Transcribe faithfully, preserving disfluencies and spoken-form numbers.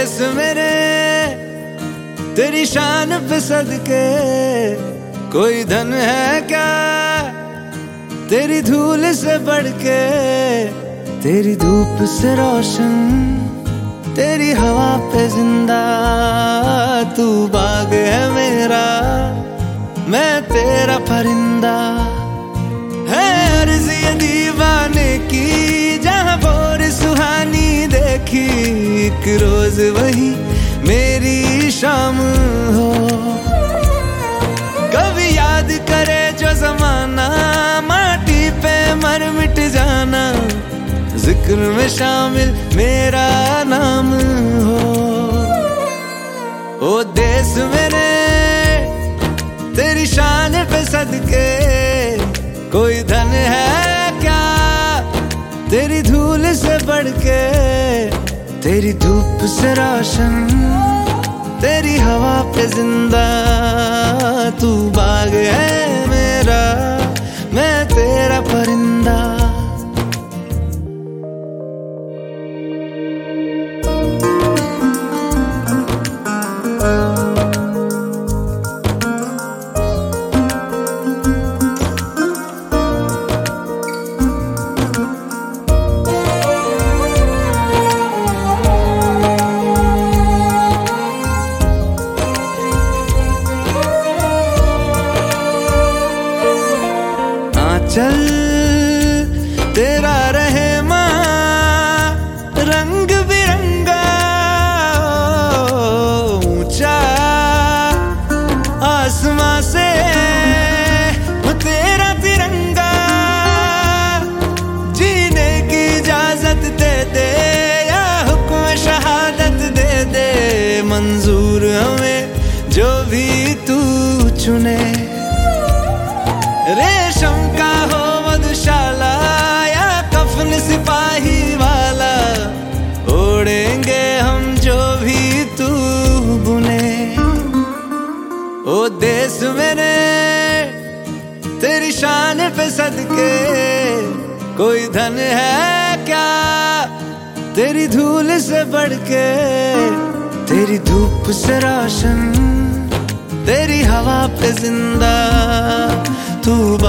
देश मेरे तेरी शान पे सदके, कोई धन है क्या तेरी धूल से बढ़ के। तेरी धूप से रोशन, तेरी हवा पे जिंदा, तू बाग है मेरा, मैं तेरा परिंदा। है अर्ज़ ये दीवाने की, जहाँ भोर सुहानी देखी, एक रोज वही मेरी शाम हो। कभी याद करे जो जमाना, माटी पे मर मिट जाना, जिक्र में शामिल मेरा नाम हो। ओ देश मेरे तेरी शान पे सदके, कोई धन है क्या तेरी धूल से बढ़ के। तेरी धूप से रोशन, तेरी हवा पे जिंदा, तू बाग है मेरा, मैं तेरा परिंदा। चल तेरा रहे माँ रंग बिरंगा, ऊंचा आसमां से तेरा तिरंगा। जीने की इजाजत दे दे या हुक्म शहादत दे दे, मंजूर हमें जो भी तू चुने। रेशम का हो मधुशाला या कफन सिपाही वाला, ओढ़ेंगे हम जो भी तू बुने। ओ देश मेरे तेरी शान पे सदके, कोई धन है क्या तेरी धूल से बढ़ के। तेरी धूप से रोशन, तेरी हवा पे जिंदा, तू